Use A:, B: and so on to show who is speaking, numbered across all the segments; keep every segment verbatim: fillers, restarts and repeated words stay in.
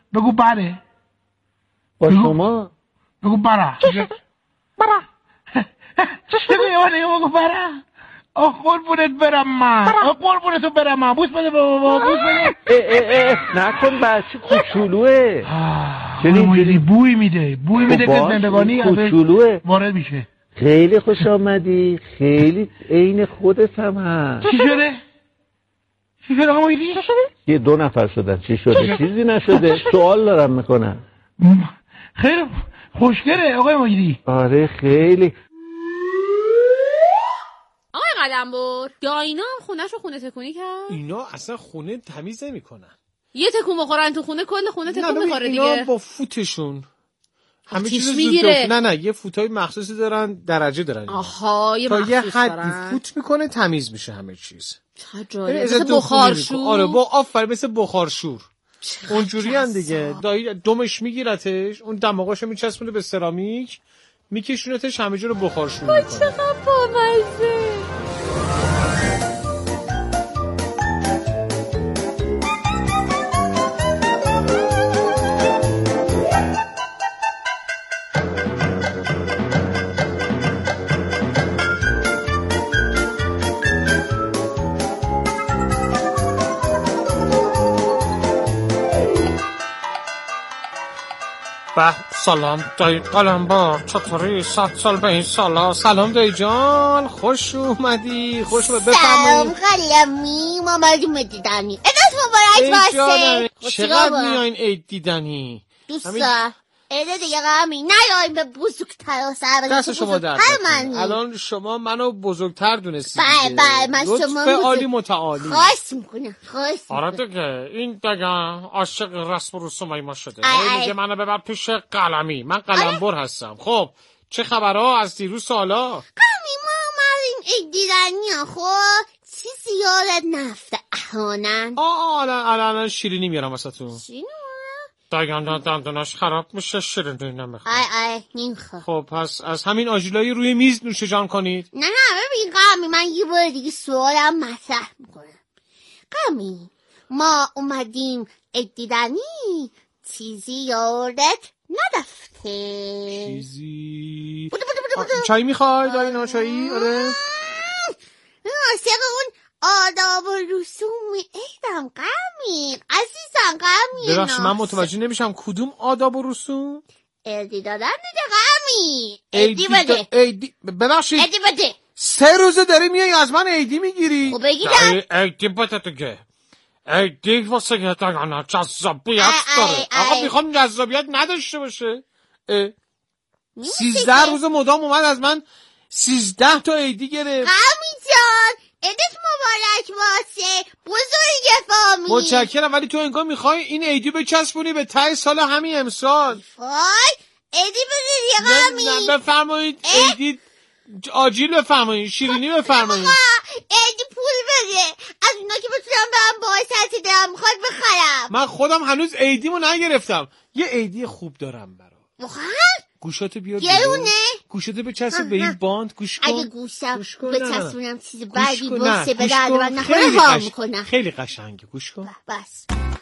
A: بگو بره.
B: با شما
A: بگو بره. بره. بگو یه بار دیگه بگو بره. آه قربونت برم من. آه قربونتو برم من. بوس بده بابا. بوس بده.
B: اه اه اه نکن بچه کوچولوه.
A: چرا اینجوری بوی میده. بوی میده که زندگانی
B: کوچولوه
A: وارد میشه.
B: خیلی خوش آمدی. خیلی عین خودت هم هست.
A: چی شده؟ چی شده آقا مایدی؟
B: یه دو نفر شدن. چی شده؟ چیزی نشده. سوال دارم میکنم.
A: خیلی خوشگله آقای مایدی.
B: آره خیلی.
C: آقای قلمبر یا اینا هم خونه شو خونه تکونی کرد؟
D: اینا اصلا خونه تمیز نمی کنن.
C: یه تکون بخورن تو خونه کل خونه تکون میخوره دیگه.
D: اینا با فوتشون همه چیز
C: میگیره.
D: نه نه یه فوتای مخصوصی دارن، درجه دارن.
C: آها یه
D: تا یه حدی
C: دارن.
D: فوت میکنه تمیز میشه همه چیز.
C: چه جالب. مثل بخارشور.
D: آره با آفرین مثل بخارشور. اونجوری هم دیگه دایی دمش میگیرتش، اون دماغاشو میچسبونه به سرامیک، میکشونتش همه جا رو بخارشور میکنه.
C: چقدر بامزه.
D: به سلام دایی قلمبر، چطوری؟ صد سال به این سالا. سلام دایی جان، خوش اومدی. خوش اومدی.
E: سلام قلمی، ما مردم دیدنی. ازت مبارک باشه.
D: چقدر میایین عید دیدنی؟
E: دوستا ایده دیگه قلمی نیاییم به بزرگتر و سر
D: دست شما درد نکنه. الان شما منو بزرگتر دونستی.
E: بله بله من شما
D: لطف عالی متعالی.
E: خواست میکنم خواست
D: آره دیگه این دیگه عاشق رسم و رسومای ما شده. این میگه منو ببر پیش قلمی. من قلمبر هستم. خب چه خبرها از دیروز سالا؟
E: قلمی ما اومدیم عید دیدنی ها. خب چیزی یادت نفته احانن؟
D: آه الان الان شیرینی میارم واسه تو.
E: شیرینی؟
D: دایگان دندوناش خراب میشه، شیرینی نمیخواد.
E: ای ای نمیخواد.
D: خب پس از همین آجیلای روی میز نوش جان کنید.
E: نه نه ببین قلمی من یه بار دیگه سوالم مطرح میکنم. قلمی ما اومدیم عید دیدنی، چیزی یادت ندفته؟
D: چیزی بوده بوده بوده بوده. چای میخوای داینا؟ چایی؟ آره
E: عاشق اون آداب و رسوم عیدم قلمی عزیزم. قلمی
D: ببخشید من متوجه نمیشم کدوم آداب و رسوم؟
E: عیدی دادن دیگه قلمی. عیدی بده.
D: عیدی ببخشید
E: عیدی بده.
D: سه روزه داری میای از من عیدی میگیری؟
E: خب بگیرم.
D: عیدی بده دیگه. عیدی واسه یه داغانا جذابیت داره. آقا میخوام جذابیت نداشته باشه. سیزده روز مدام اومد از من سیزده تا عیدی گرفت.
E: قلمی جان عیدت مبارک باشه بزرگ فامیل.
D: متشکرم ولی تو انگار میخوای این عیدی بچسبونی به ته سال همین امسال.
E: وای عیدی بده دیگه قلمی.
D: نه بفرمایید عیدی آجیل بفرمایید، شیرینی بفرمایید.
E: عیدی پول بده از اونا که بتونم برم باعثت دلم میخواد بخرم.
D: من خودم هنوز عیدیمو نگرفتم. یه عیدی خوب دارم برات.
E: واقعا؟
D: گوشاتو بیار
E: گرونه؟
D: گوشاتو بچسب به این باند. گوش کن.
E: اگه گوشم بچسبونم چیز بعدی باشه به درد من نخوره
D: خیلی,
E: ها
D: قش...
E: میکنم.
D: خیلی قشنگه. گوش کن.
E: بس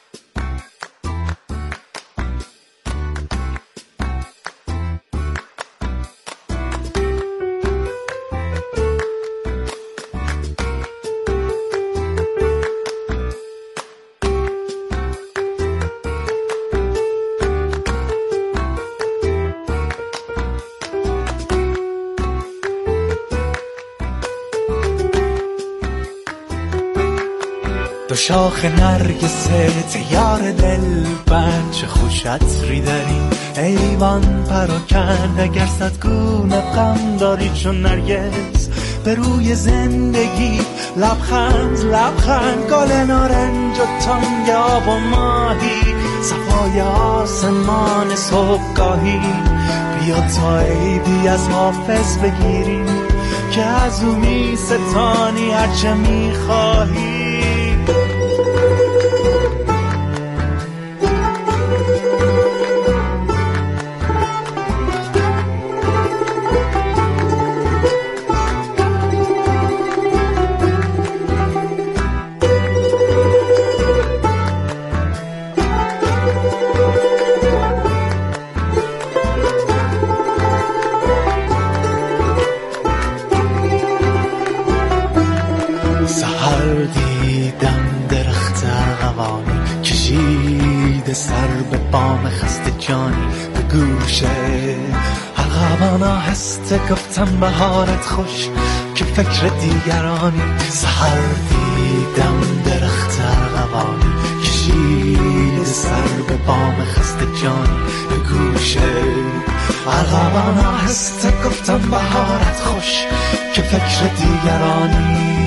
F: دو شاخ نرگسه تیار دل بند، چه خوش عطری داری ایوان پراکند. اگر صد گونه غم داری چون نرگس به روی زندگی، لبخند لبخند گل نارنج و تنگ آب و ماهی، صفای آسمان صبحگاهی. بیا تا عیدی از حافظ بگیریم که از او می ستانی هرچه می خواهی. سر به بام خسته جانی به گوشه ارغوان آهسته گفتم بهارت خوش که فکر دیگرانی. سحر دیدم درخت ارغوانی کشید سر به بام خسته جانی به گوشه ارغوان آهسته گفتم بهارت خوش که فکر دیگرانی.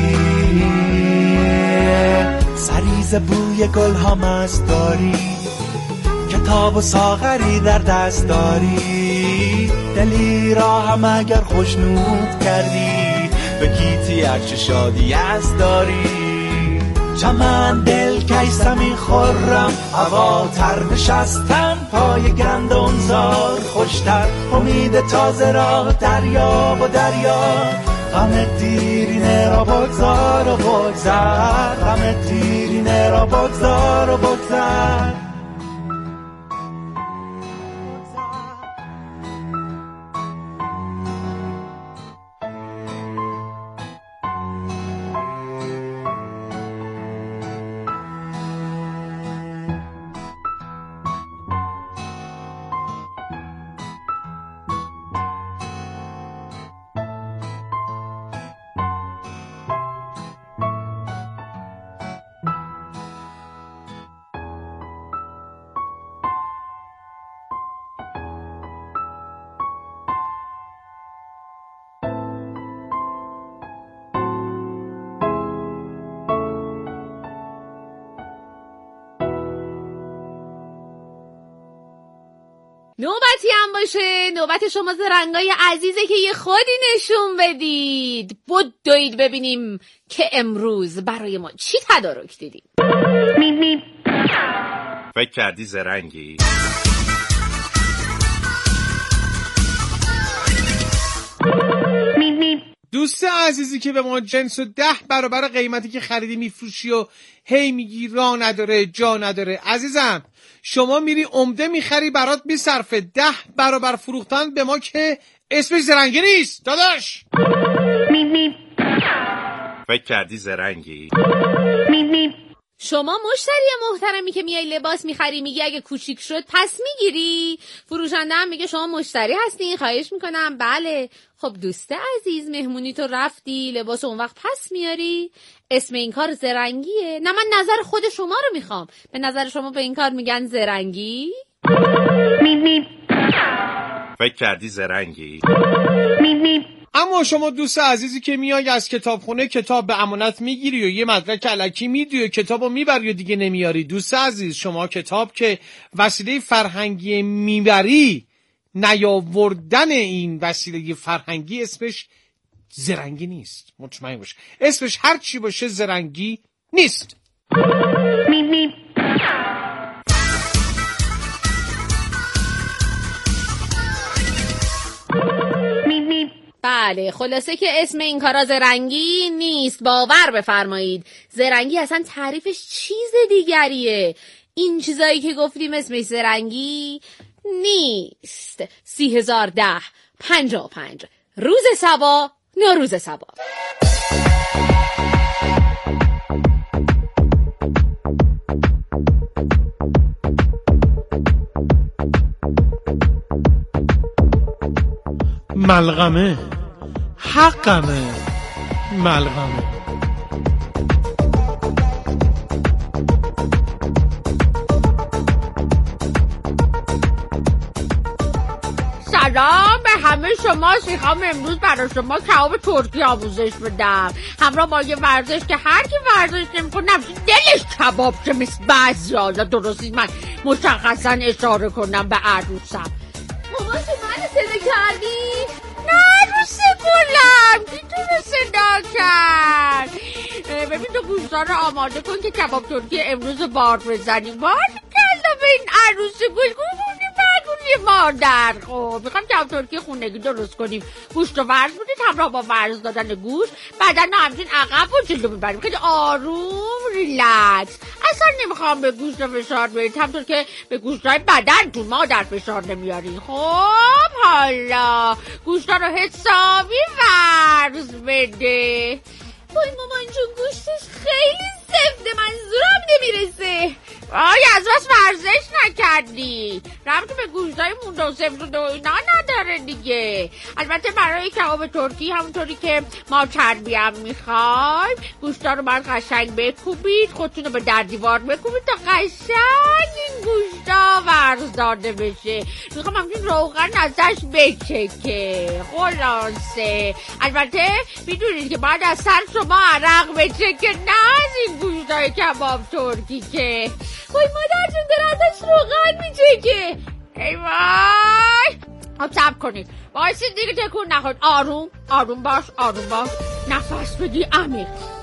F: سریز بوی گل ها مست داری کتاب و ساغری در دست داری دلی را هم اگر خوشنود کردی به گیتی هرچه شادی از داری. چمن دل کیسمی خورم هوا تر نشستم پای گندم زار خوشتر امید تازه را دریا و دریا غم دیرینه را بگذار و بگذر غم دیرینه را بگذار و بگذر.
C: نوبتی هم باشه نوبت شما زرنگای عزیزه که یه خودی نشون بدید. بدوید ببینیم که امروز برای ما چی تدارک دیدیم.
G: فکر کردی زرنگی؟
D: دوست عزیزی که به ما جنس و ده برابر قیمتی که خریدی میفروشی و هی میگی راه نداره جا نداره. عزیزم شما میری عمده میخری برات میصرفه، ده برابر فروختن به ما که اسمش زرنگی نیست داداش.
G: فکر کردی زرنگی؟
C: شما مشتری محترمی که میای لباس میخری میگی اگه کوچیک شد پس میگیری؟ فروشنده هم میگه شما مشتری هستین خواهش میکنم. بله. خب دوست عزیز مهمونی تو رفتی لباس اون وقت پس میاری؟ اسم این کار زرنگیه؟ نه من نظر خود شما رو میخوام. به نظر شما به این کار میگن زرنگی؟
G: فکر کردی زرنگی؟
D: اما شما دوست عزیزی که میای از کتابخونه کتاب به امانت میگیری و یه مدرک الکی میدی و کتابو میبری و دیگه نمیاری. دوست عزیز شما کتاب که وسیله فرهنگی میبری، نیاوردن این وسیله فرهنگی اسمش زرنگی نیست. مطمئن باش اسمش هر چی باشه زرنگی نیست.
C: بله خلاصه که اسم این کارا زرنگی نیست. باور بفرمایید زرنگی اصلا تعریفش چیز دیگریه. این چیزایی که گفتیم اسمش زرنگی نیست. سی هزار ده پنجا پنج روز سبا نوروز سبا.
D: ملغمه حقمه ملغمه.
C: سلام به همه شما. میخوام امروز برای شما کباب ترکی آموزش بدم همراه با یه ورزش که هر کی ورزش نمی‌کنه دلش کباب چه مثل بعضیا. درستی من مشخصا اشاره کنم به عروسم. مامان تو منو صدا کردی؟ نه عروس گلم کی تو رو صدا کرد؟ ببین تو گوشتا رو آماده کن که کباب ترکی امروز بار بزنیم. بار کلا به این عروس گل گونی بگونی مادر. خب میخوام کباب ترکی خونگی درست کنیم. گوشت رو ورز بودید همراه با ورز دادن گوشت بدن همچین عقب و جلو میبریم خیلی آروم ریلکس. اصلا نمیخوام به گوشت فشار برید همطور که به گوشتای بدن تو مادر فشار نمیارین. خب حالا گوشتا رو حسابی ورز بده. وای مامان جون گوشتش خیلی سفته من زورم نمیرسه. آی از بس ورزش نکردی؟ ربطی به گوشتای مونده و سفت و اینا نداره دیگه. البته برای کباب ترکی همونطوری که ما چربی هم میخوایم گوشتا رو باید قشنگ بکوبید، خودتون رو به در دیوار بکوبید تا قشنگ این گوشتا ورز داده بشه. میخوام همچین روغن ازش بچکه. خلاصه البته میدونید که باید از سر شما عرق بچکه، نه از این گوشتای کباب ترکی که وای مادر جون داره ازش روغن میچکه. ای وای. خب صبر کنید، بایستید دیگه تکون نخورید. آروم آروم باش آروم باش، نفس بدی عمیق.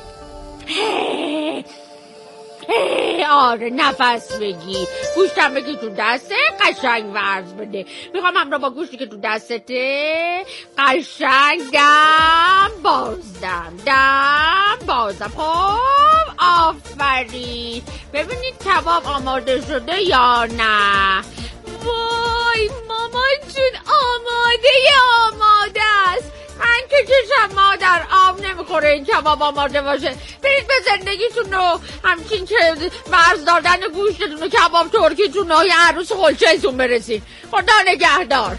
C: آره نفس بگی، گوشتم بگی تو دسته قشنگ ورز بده. میخوام همراه با گوشتی که تو دستته قشنگ دم بازدم دم بازدم. خب آفرین. ببینید کباب آماده شده یا نه. وای مامان جون آماده آماده است. من که چشم مادر آب نمیخوره این کباب آماده باشه. برید به زندگیتون رو همچین که ورز دادن گوشتتون و کباب ترکیتون و یه عروس خلچه‌تون برسید. خدا نگهدار.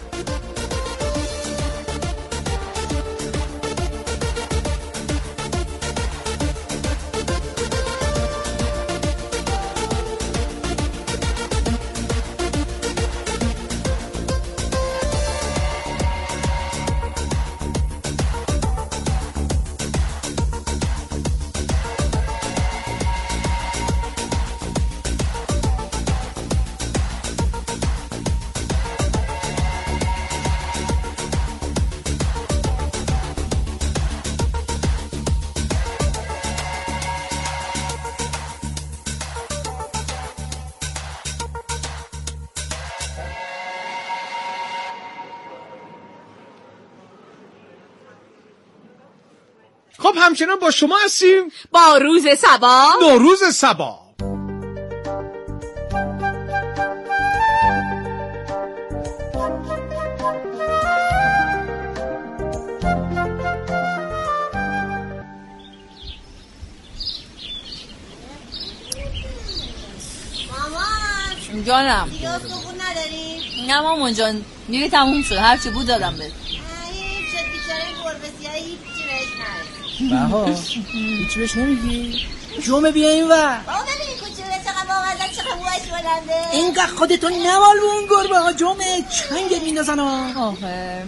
D: خب همچنان با شما هستیم
H: با روز صبا،
D: نوروز صبا.
E: مامان
H: جانم
E: یا سوخون نداری؟
H: نه مامان جان دیگه تموم شد، هرچی بود دادم بهت.
E: هیچ شد بیچاره گربه سیاهی هیچی بهش نرسید.
A: بها هیچ بهش نمیگی؟ جمعه بیا این ور.
E: بابا ببین کوچولو چقدر بامزه، چقدر موهاش بلنده.
A: اینقدر خودتو نوال به اون گربه ها. جمعه چنگت میندازن ها.
H: آخه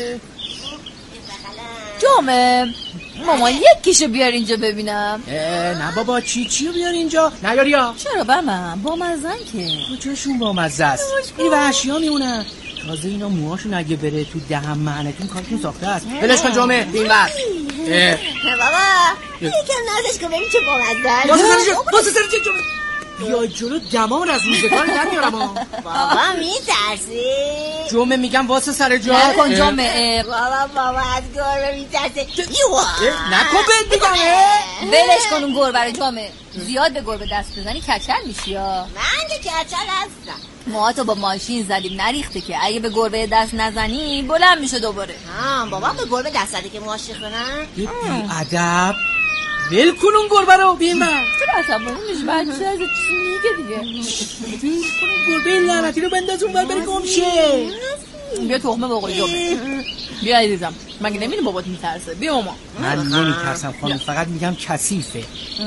H: جمعه مامان یکیشو بیار اینجا ببینم.
A: نه بابا چی چیو بیار اینجا نیاری ها.
H: چرا با من با مزن که
A: کجاشون با مزه است؟ این وحشی ها میمونن. تازه اینا موهاشون اگه بره تو دهن معنیتون کارتون ساخته است. بلش کن جمعه این ور.
E: بابا یکم نازش کن ببین چه بامزه.
A: واسه سر جو واسه سر جو جمعه بیا جلو دمام از روزگار در میارم ها.
E: بابا میترسی؟
A: جمعه میگم واسه سر جا
H: نکن جمعه.
E: بابا بابا از گربه میترسه.
A: نکن بهت میگم.
H: بلش کن اون گربه رو جمعه. زیاد به گربه دست بزنی کچل میشی ها.
E: من که کچل هستم.
H: موهاتو با ماشین زدیم نریخته که اگه به گربه دست نزنی بلند میشه دوباره.
E: ها بابا به گربه دست زده که موهاش کنن.
A: بی ادب ول کن اون گربه رو بیم من.
H: چرا عصبانی میشی؟ بچه از چی میگه دیگه؟
A: ول کن اون گربه لعنتی رو بنداز اون ور بری گم شه.
H: بیا تخمه بقول جمعه. بیا عزیزم مگه نمیدونی بابات میترسه؟ بیا ماما.
A: من نمیترسم خانم، فقط میگم کثیفه.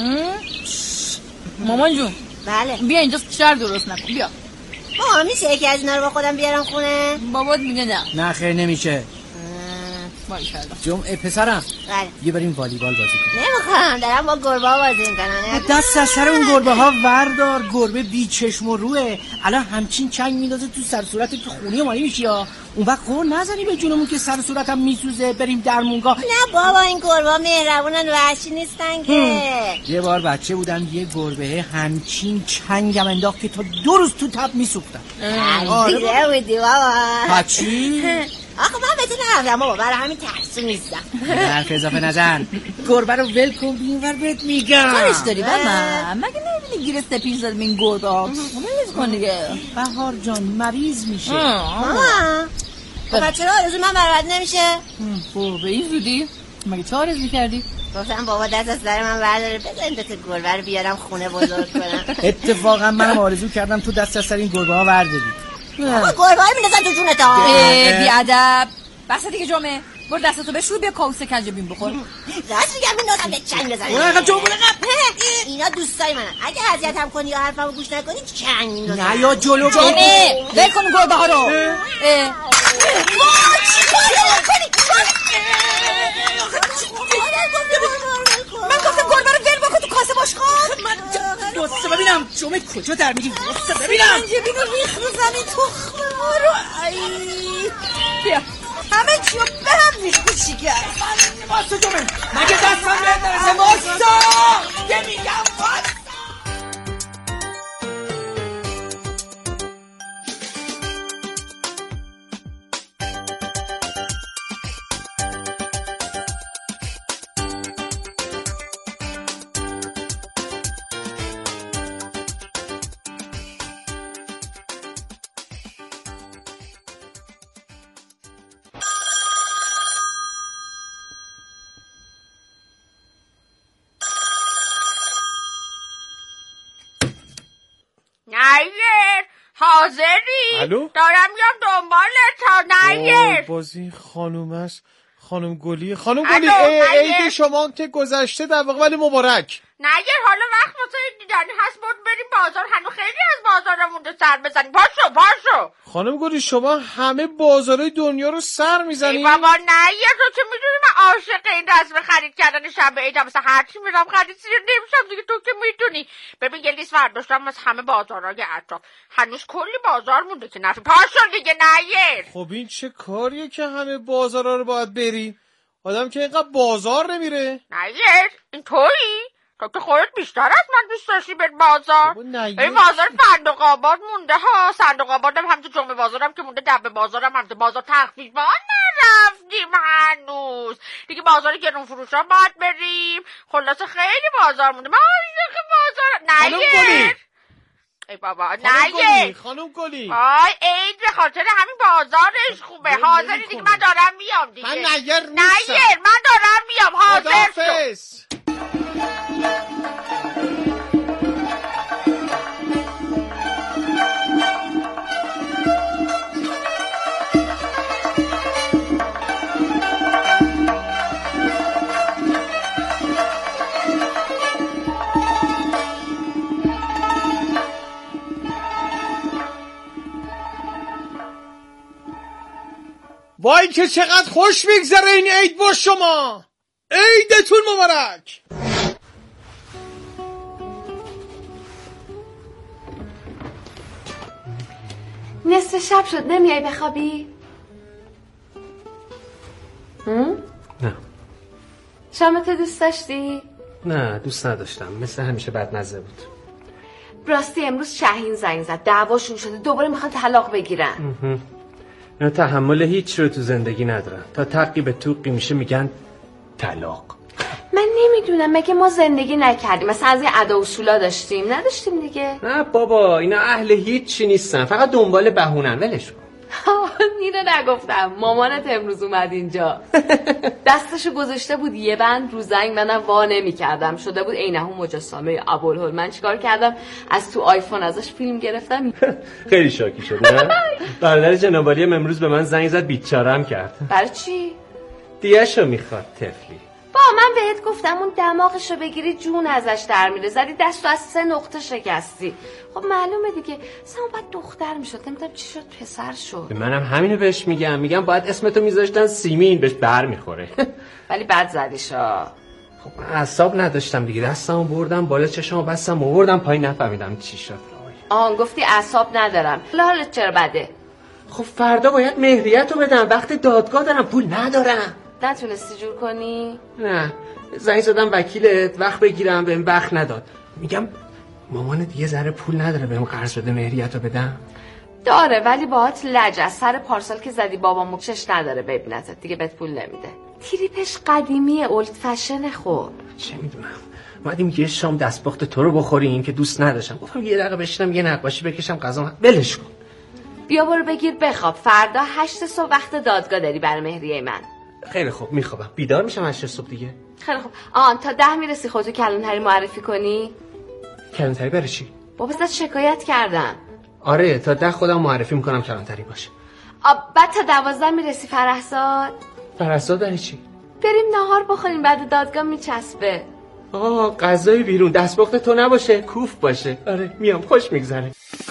H: مامان جون
E: بله
H: بیا اینجا شر درست نکن. بیا
E: ماما میشه یکی از اینا رو با خودم بیارم خونه؟
H: بابات میگه نه.
A: نه خیر نمیشه.
H: باریکلا
A: جمعه پسرم
E: بله
A: بیا بریم والیبال بازی کنیم.
E: نمیخوام، دارم با گربه ها بازی میکنم.
A: دست از سر اون گربه ها وردار. گربه بی چشم و روه. الان همچین چنگ میندازه تو سر صورت تو خونی مالی میشی ها. اون وقت خور نزنی به جونمون که سر صورتم میسوزه. بریم درمونگاه.
E: نه بابا این گربه ها مهربونن، وحشی نیستن که.
A: یه بار بچه بودم یه گربه همچین چنگم انداخت که تا دو روز تو تب میسوختم.
E: دیگه بودی بابا.
A: پچی؟
E: آخه من بهتون نرفتم بابا، برای همین ترسو نیستم.
A: حرف اضافه نزن. گربه رو ول کن بین ور بهت میگم.
H: کارش داری بابا؟ مگه نمیدونی گیر سپیش زد این گربه ها؟ مریض کن دیگه.
A: بهار جان مریض میشه.
E: ماما بچه را آرزو من برات نمیشه؟
H: خب به این زودی؟ مگه چه آرزو کردی؟
E: گفتم بابا دست از سر من برداره بذاریم دوتا گربه رو بیارم خونه بزرگ کنم.
A: اتفاقا منم آرزو کردم تو دست از سر این گربه ها برداری.
E: بابا گربه ها میندازن تو جونت ها.
H: بیادب بسه دیگه جمعه برو دستتو بشور بیا کاوس کنجبین بخور.
E: راست میگم میندازم به چنگ بزنم.
A: اون اقا جمعه قبل
E: اینا دوستای منن. اگه اذیت هم کنی یا حرفمو گوش نکنی چنگ میندازم.
A: نه یا جلو
H: جمعه ول کن گربه ها رو.
E: من گفتم گربه رو ول بکن تو کاسه باش خود.
A: من دوسته ببینم جمعه کجا در میگی دوسته ببینم.
E: کنجبین رو ریخ رو زمین تخمه ما رو. ای
H: بیا
E: همه چیو به هم ریخ تو چی کرد.
A: واسه جمعه مگه دستم بهت نرسه واسه که میگم واسه.
C: نیر حاضری؟
D: الو؟
C: دارم میام دنبالت تا نیر.
D: بازی خانوم است، خانم گلی. خانم گلی
C: الو،
D: عید
C: نیر.
D: شما که گذشته در واقع ولی مبارک.
C: نیر حالا وقت واسه دیدنی هست بود بریم بازار. هنو خیلی از بازارا مونده سر بزنیم. پاشو پاشو.
D: خانم گلی شما همه بازارهای دنیا رو سر
C: ای
D: میزنید.
C: بابا نیر تو چه میدونی من عاشق این رسم خرید کردن شب عیدم. مثلا هرچی میرم خرید سیر نمیشم دیگه تو که میدونی. ببین یه لیست برداشتم از همه بازارهای اطراف. هنوز کلی بازار مونده که نفی. پاشو دیگه نیر.
D: خب این چه کاریه که همه بازارها رو باید بری؟ آدم که اینقدر بازار نمیره.
C: نیر این تویی؟ تو که خودت بیشتر از من دوست داشتی بر بازار.
D: نیر.
C: این بازار صندوق آباد مونده ها. صندوق آبادم همچه جمعه بازارم که مونده. دبه بازارم همچه بازار تخفیف ما نرفتیم هنوز. دیگه بازار گرون فروش ها باید بریم. خلاصه خیلی بازار مونده. من عاشق بازار.
D: خانم گلی.
C: نیر ای بابا
D: خانم گلی
C: نیر.
D: خانم گلی
C: آی عید به خاطر همین بازارش خوبه. حاضری دیگه من دارم میام دیگه.
D: من نیر نیستم.
C: نیر من دارم میام. حاضر شو.
D: خداحافظ. وای که چقدر خوش میگذره این عید با شما. عیدتون مبارک.
I: نصف شب شد نمیای بخوابی؟ هم؟
J: نه
I: شامتو دوست داشتی؟
J: نه دوست نداشتم، مثل همیشه بدمزه بود.
I: راستی امروز شاهین زنگ زد دعواشون شده دوباره میخوان طلاق بگیرن.
J: اینا تحمل هیچ رو تو زندگی ندارن. تا تقی به توقی میشه میگن طلاق.
I: من نمیدونم مگه ما زندگی نکردیم مثلا از این ادا اصولا داشتیم نداشتیم دیگه.
J: نه بابا اینا اهل هیچی نیستن، فقط دنبال بهونن. ولش کن.
I: اینو نگفتم مامانت امروز اومد اینجا دستشو گذاشته بود یه بند رو زنگ منم وا نمی‌کردم شده بود عینه مجسمه ابوالهول. من چیکار کردم از تو آیفون ازش فیلم گرفتم.
J: خیلی شاکی شد نه؟ برادر جنابالی امروز به من زنگ زد بیچاره‌ام کرد.
I: برای چی؟
J: دیاشو میخواد طفلی.
I: با من بهت گفتم اون دماغشو بگیری جون ازش در میره زدی دستو از سه نقطه شکستی. خب معلومه دیگه اصلا باید دختر میشد نمیدونم چی شد پسر شد.
J: منم همینو بهش میگم میگم باید اسمتو میذاشتن سیمین بهش بر میخوره.
I: ولی بد زدیشا.
J: خب من اعصاب نداشتم دیگه دستمو بردم بالا چشمو بستم آوردم پایین نفهمیدم چی شد.
I: آن گفتی اعصاب ندارم حالت چرا بده؟
J: خب فردا باید مهریه‌تو بدم وقت دادگاه دارم پول ندارم.
I: نتونستی جور کنی؟
J: نه زنگ زدم وکیلت وقت بگیرم بهم وقت نداد. میگم مامانت یه ذره پول نداره بهم قرض بده مهریه‌تو بدم.
I: داره ولی باهات لج از سر پارسال که زدی بابا موکشش نداره ببینتت دیگه بهت پول نمیده. تریپش قدیمیه اولد فشن. خب
J: چه میدونم اومدیم یه شام دستپخت تو رو بخوریم که دوست نداشتم گفتم یه دقیقه بشینم یه نقاشی بکشم غذا ولش کن.
I: بیا برو بگیر بخواب فردا هشت صبح وقت دادگاه داری برای مهریه من.
J: خیلی خوب میخوابم بیدار میشم هشت صبح دیگه.
I: خیلی خوب. آن تا ده میرسی خودتو کلانتری معرفی کنی؟
J: کلانتری برای چی؟
I: بابا ازت شکایت کردن.
J: آره تا ده خودم معرفی میکنم کلانتری باشه.
I: آب بعد تا دوازده میرسی فرحزاد.
J: فرحزاد برای چی؟
I: بریم نهار بخوریم بعد دادگاه میچسبه.
J: آه غذای بیرون دستپخت تو نباشه کوف باشه. آره میام خوش میگذره.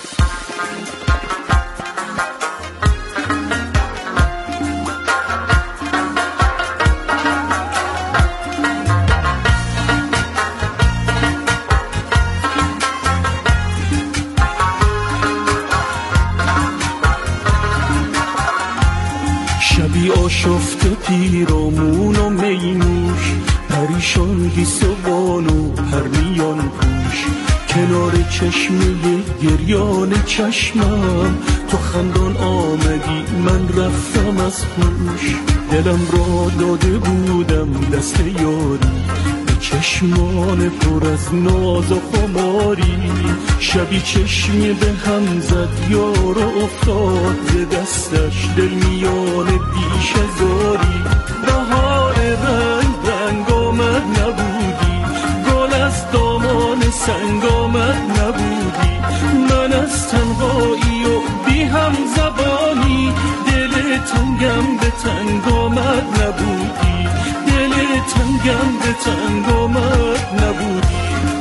F: شبی آشفته پیرامون و مینوش پریشان گیسوان و پرنیان پوش کنار چشمه گریان چشمم تو خندان آمدی من رفتم از خوش دلم را داده بودم دست یاری به چشمان پر از ناز و خماری شبی چشمی به هم زد یار و افتاد ز دستش دل میان بیش هزاری بهار رنگ رنگ آمد نبودی گل از دامان سنگ آمد نبودی من از تنهایی و بی هم زبانی دل تنگم به تنگ آمد نبودی دل تنگم به تنگ آمد نبودی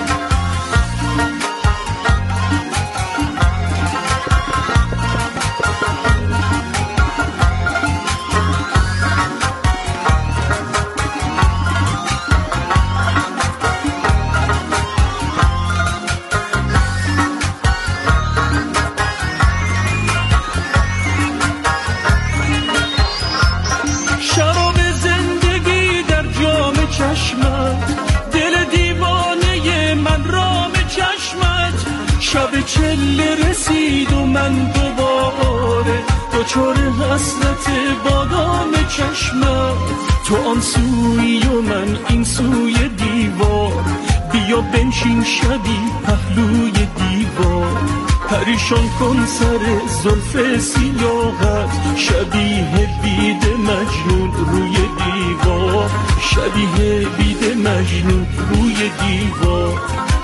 F: چله رسید و من دوباره دچار حسرت بادام چشمت تو آن سوی و من این سوی دیوار بیا بنشین شبی پهلوی دیوار پریشان کن سر زلف سیاهت شبیه بید مجنون روی دیوار شبیه بید مجنون روی دیوار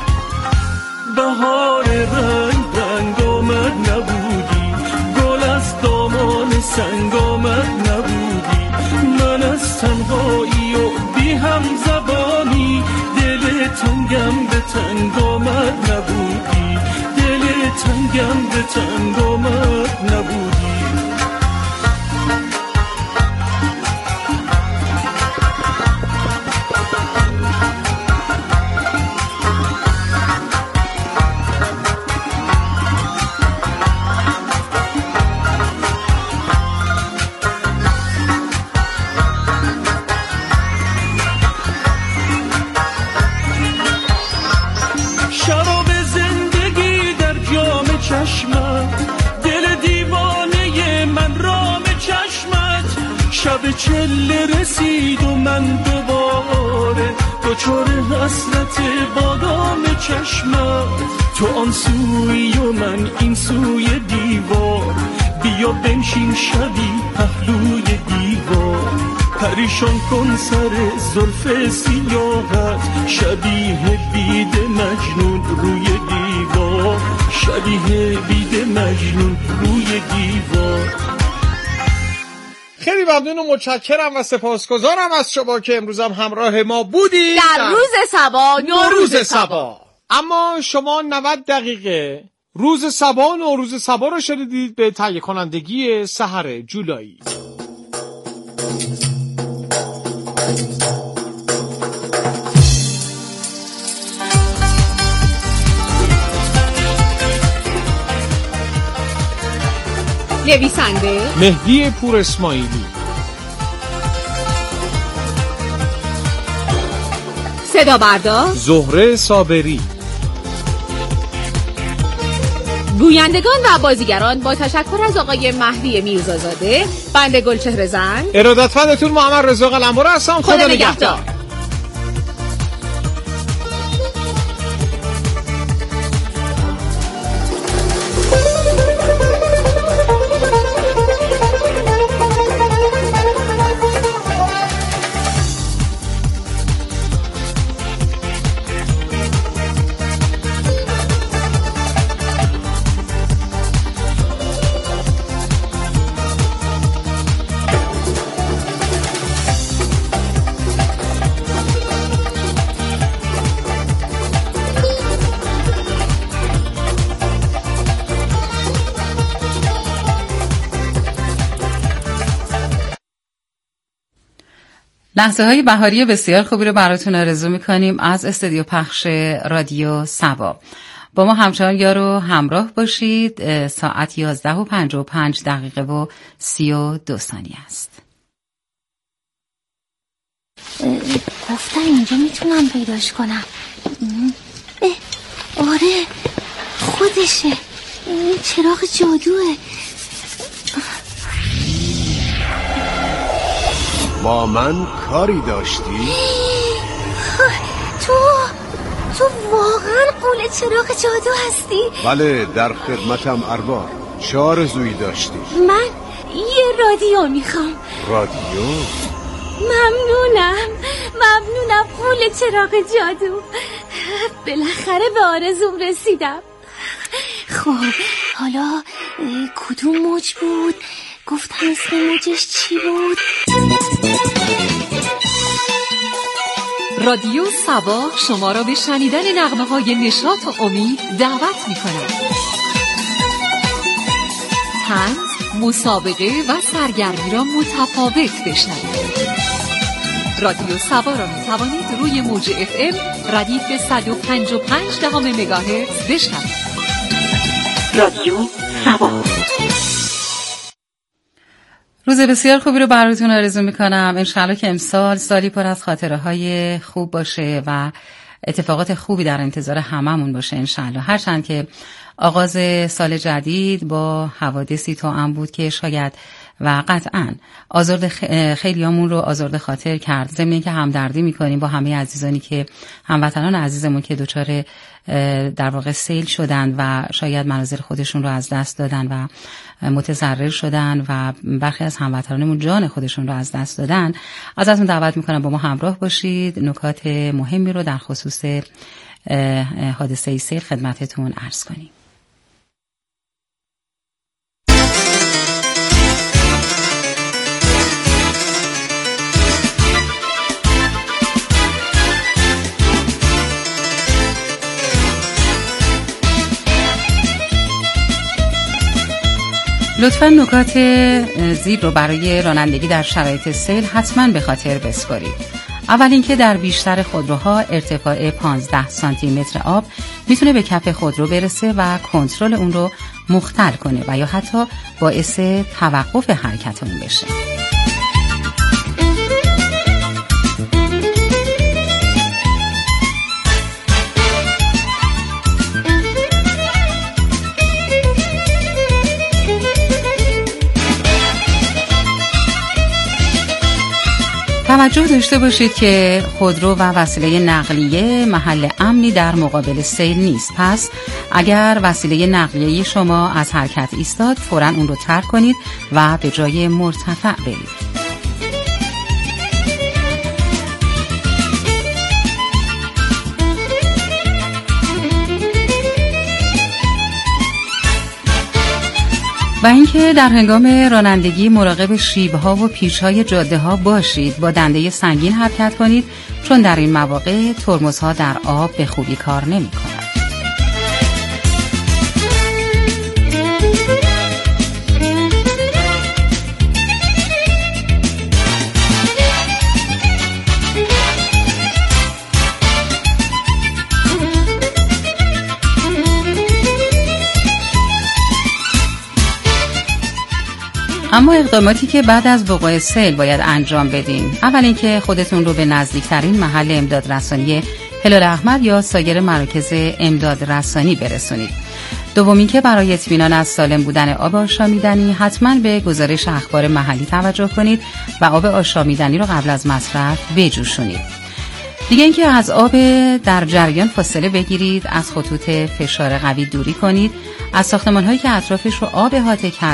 F: بهار رنگ رنگ آمد نبودی گل از دامان سنگ آمد نبودی من از تنهایی و بی هم زبانی دل تنگم به تنگ آمد نبودی دل تنگم به تنگ آمد نبودی چله رسید و من دوباره دچار حسرت بادام چشمت تو آن سوی و من این سوی دیوار بیا بنشین شبی پهلوی دیوار پریشان کن سر زلف سیاهت شبیه بید مجنون روی دیوار شبیه بید مجنون روی دیوار.
D: خیلی ممنون و متشکرم و سپاسگزارم از شما که امروز هم همراه ما بودید
C: در روز صبا
D: نوروز صبا. اما شما نود دقیقه روز صبا نوروز صبا رو شنیدید به تهیه کنندگی سحر جولایی.
C: نویسنده
D: مهدی پور اسماعیلی،
C: صدا بردار
D: زهره صابری،
C: گویندگان و بازیگران با تشکر از آقای مهدی میرزازاده، بنده گلچهره زن،
D: ارادتمندتون محمد رضا قلمبر هستم. خدا نگهدار.
K: لحظه های بهاری بسیار خوبی رو براتون آرزو میکنیم از استودیو پخش رادیو سبا. با ما همچنان یارو همراه باشید. ساعت یازده و پنجاه و پنج دقیقه و سی و دو ثانیه است.
E: گفتن اینجا میتونم پیداش کنم. اه آره خودشه، این چراغ جادوه.
L: با من کاری داشتی؟
E: تو تو واقعا قول چراغ جادو هستی؟
L: بله در خدمتم ارباب. چه آرزویی داشتی؟
E: من یه رادیو میخوام.
L: رادیو؟
E: ممنونم ممنونم قول چراغ جادو، بالاخره به آرزوم رسیدم. خب حالا کدوم موج بود؟ گفتم اسم موجش چی بود؟
M: رادیو سبا شما را به شنیدن نغمه‌های نشاط و امید دعوت می‌کند. طنز، مسابقه و سرگرمی را متفاوت بشنوید. رادیو سبا را می‌توانید روی موج اف ام ردیف صد و پنج و پنج دهم مگاهرتز بشنوید. رادیو سبا.
K: روز بسیار خوبی رو براتون آرزو میکنم. انشالله که امسال سالی پر از خاطره های خوب باشه و اتفاقات خوبی در انتظار هممون باشه انشالله. هرچند که آغاز سال جدید با حوادثی توأم بود که شاید و قطعاً آزرد خیلیامون رو آزرد خاطر کرد. ضمن اینکه همدردی میکنیم با همه عزیزانی که هموطنان عزیزمون که دچار در واقع سیل شدن و شاید منازل خودشون رو از دست دادن و متضرر شدن و برخی از هموطنانمون جان خودشون رو از دست دادن. ازتون دعوت میکنم با ما همراه باشید، نکات مهمی رو در خصوص حادثه سیل خدمتتون عرض کنیم. لطفاً نکات زیب رو برای رانندگی در شرایط سیل حتماً به خاطر بسپارید. اول اینکه در بیشتر خودروها ارتفاع پانزده سانتی متر آب میتونه به کف خودرو برسه و کنترل اون رو مختل کنه و یا حتی باعث توقف حرکت اون بشه. توجه داشته باشید که خودرو و وسیله نقلیه محل امنی در مقابل سیل نیست. پس اگر وسیله نقلیه شما از حرکت ایستاد، فوراً اون رو ترک کنید و به جای مرتفع برید. و اینکه در هنگام رانندگی مراقب شیب‌ها و پیچ‌های جاده‌ها باشید. با دنده سنگین حرکت کنید چون در این مواقع ترمزها در آب به خوبی کار نمی‌کنند. اما اقداماتی که بعد از وقوع سیل باید انجام بدین: اول اینکه خودتون رو به نزدیکترین محل امداد رسانی هلال احمر یا سایر مراکز امداد رسانی برسونید. دوم اینکه برای اطمینان از سالم بودن آب آشامیدنی حتما به گزارش اخبار محلی توجه کنید و آب آشامیدنی رو قبل از مصرف بجوشونید. دیگه اینکه از آب در جریان فاصله بگیرید، از خطوط فشار قوی دوری کنید، از ساختمان‌هایی که اطرافش رو آب احاطه کرده